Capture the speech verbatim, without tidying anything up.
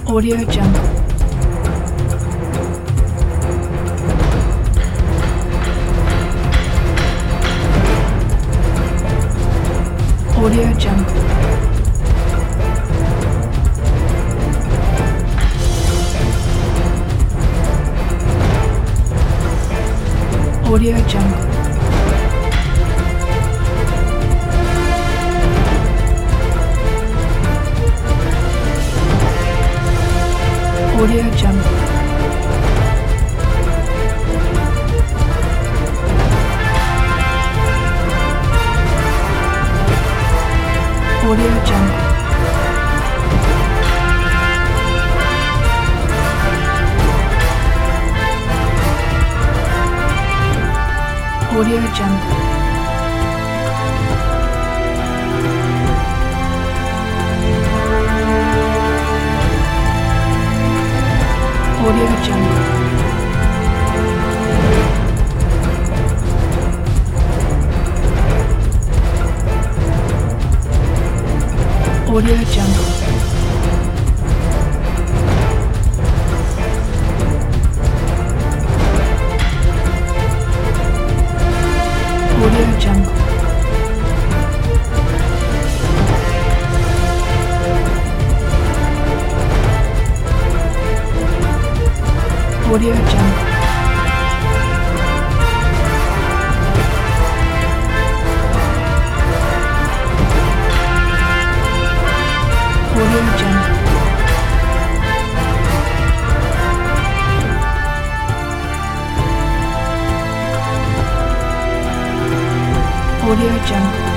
Audio Jungle. Audio Jungle. Audio Jungle. Audio Jungle. Audio Jungle. Audio Jungle. Audio Jungle. Audio Jungle. Audio Jungle. Audio Jungle. Audio Jungle. Audio Jungle.